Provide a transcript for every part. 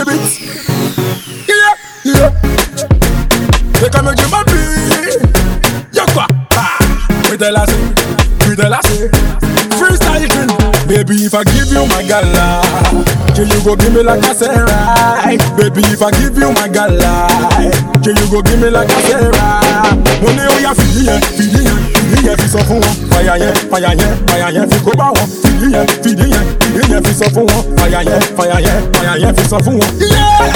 beat. Yeah. They come and give my beat. Yakwa. We tell us, freestyle king. Baby, if I give you my gala, can you go give me like I say right? Baby, if I give you my gala, can you go give me like I say right? Money on your feeding, fi so fun won. Fire yen, fi ko ba won. Feeding, fi so fun won. Fire yen, fi so fun won. Yeah.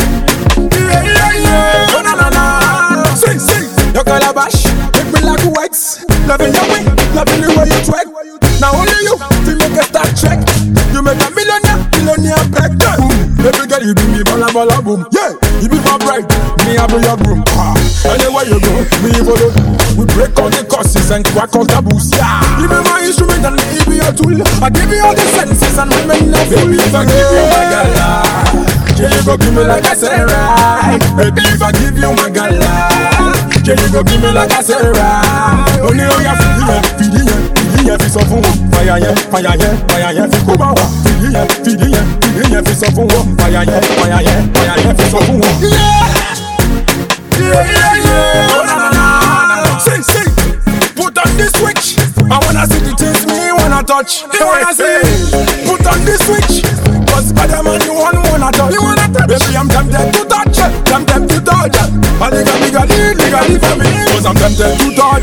Oh, na. Sing. Your calabash, make me like whites. Loving your way, loving the way you twerk. Now only you, fi make a start check. You make a millionaire back then. Baby girl, you be me balla boom. Yeah, you be my bride, me I be your groom. Anywhere you go, me follow. We break all the curses and crack all taboos. Yeah, you be my instrument and me be your tool. I give you all the senses and women love. Baby, if I give you my gala, can you go give me like I say right? Baby, if I give you my gala, can you go give me like I say right? Only on your feeding, fi so fun won. Fire yen, fi ko ba won. Feeding, fi so fun won. Fire yen, fi so fun won. Yeah. Oh, na. Sing. Put on the switch. I wanna see the things me wanna touch. You wanna see? Put on the switch. Cause Spider-Man you wanna touch. Baby, I'm tempted to touch. I legally for me. Cause I'm tempted to touch.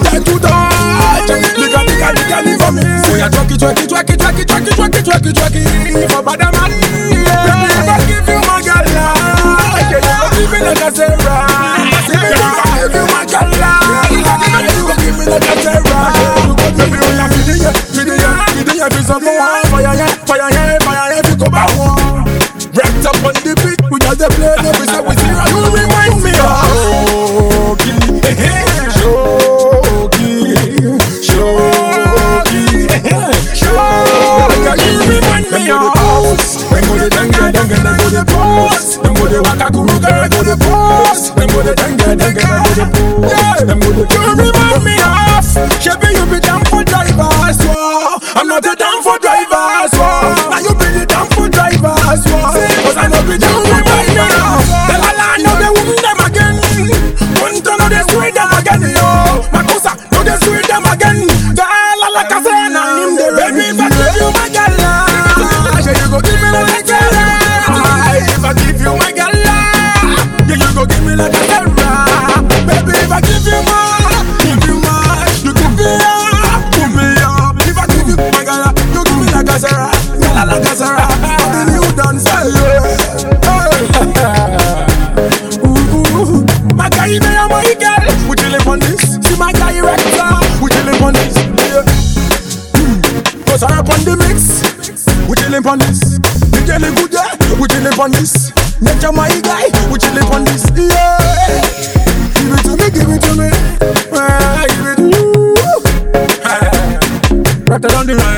Legally for me. So you twerk it for Spider-Man. Baby, if I give you my gala, you give me like a Sarah. If I give you my gala, you give me like a Sarah. Baby, when you're feeding you, fi so fun. Fire yen, fi ko ba won. Wrapped up on the beat, we just the play, no we say we see. You remind me of You remind me of Them go the dengue, they go the post. Them go the waka kuru, they go the post. Them go the dengue, they go the post. Them go the. You remind me of Chevy, you be down for drivers, wow. I'm not a down for drivers, wow. Now you be the down for drivers, wow. Cause I know be down for drivers. The la know they win them again. One to know they sweet them again, yo. Makosa, know they sweet them again. The la kasena him the baby, if I give you my gala, you go give me like a Sarah. If I give you my gala, you go give me like a Sarah. Baby, if I give you my, you give me up. If I give you my gala, you give me like a Sarah. Like a Sarah, the new dancer, my guy, me and my girl, we chillin' on this. See my guy rector, we chillin' on this. Cause I up on the mix, we chillin' on this. The girl is good, yeah, we chillin' on this. Nature my guy, we chillin' on this. Yeah, give it to me, give it to me. Give it to you. Right down the